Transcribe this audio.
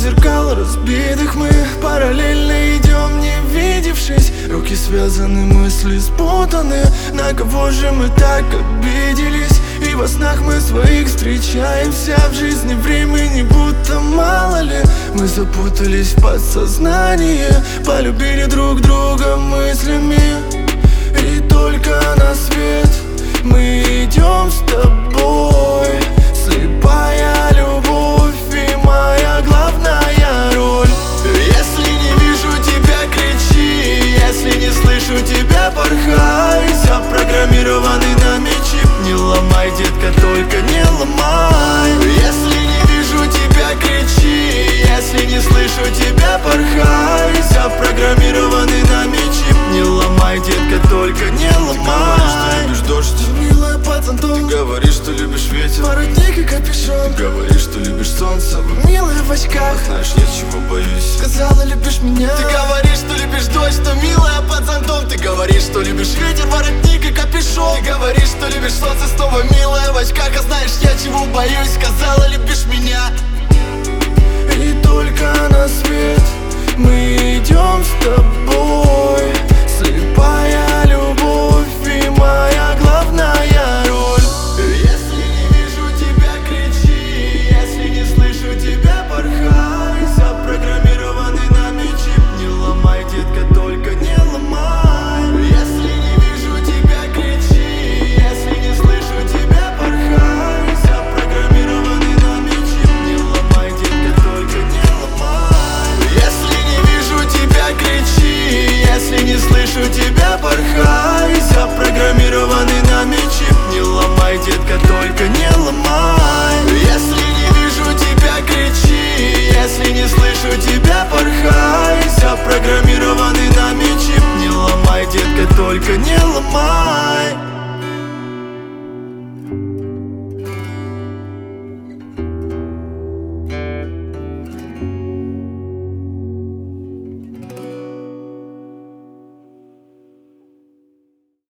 зеркал разбитых мы параллельно идем, не видевшись. Руки связаны, мысли спутаны. На кого же мы так обиделись? И во снах мы своих встречаемся. В жизни времени будто мало ли. Мы запутались в подсознании, полюбили друг друга мыслями. И только на свет мы идем с тобой. Слепая любовь и моя главная роль. Если не вижу тебя, кричи. Если не слышу тебя, порхай. Запрограммированный нами чип. Не ломай, детка, только не ломай. Если не вижу тебя, кричи. Если не слышу тебя, порхай. Запрограммированный нами чип. Не ломай, детка, только не ломай. Ты говоришь, что любишь дождь, милая под зонтом. ты говоришь, что любишь ветер, воротник и капюшон. ты говоришь, что любишь солнце, Милая в очках, знаешь, нет чего боюсь. сказала, любишь меня. Ты говоришь, что любишь дождь, но милая под зонтом. Ты говоришь, что любишь ветер, воротник и капюшон. Ты говоришь, что любишь солнце, снова милая в очках. А знаешь, я чего боюсь, сказала, любишь меня. И только на свет мы идем с тобой. Слепая любовь и моя главная роль. Если не вижу тебя, кричи. Если не слышу тебя, порхай. Запрограммированный нами чип. Не ломай, детка, только не ломай. Если не вижу тебя, кричи. Если не слышу тебя, порхай. Запрограммированный нами чип. Не ломай, детка, только не ломай. Если не вижу тебя, кричи. Если не слышу тебя, порхай. Запрограммированный нами чип. Не ломай, детка, только не ломай. Если не вижу тебя, кричи. Если не слышу тебя, порхай. Запрограммированный нами чип. Не ломай, детка, только не